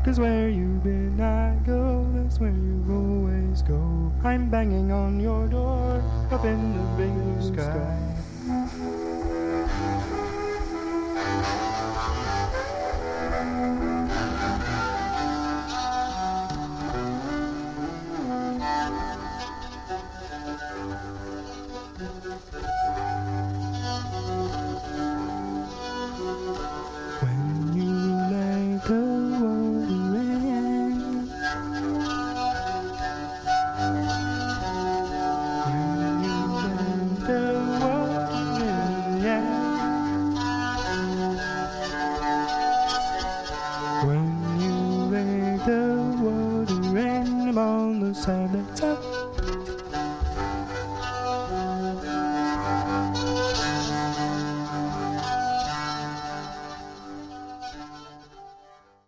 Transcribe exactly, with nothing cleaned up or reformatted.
Cause where you've been, I go. That's where you always go. I'm banging on your door up in the big blue sky.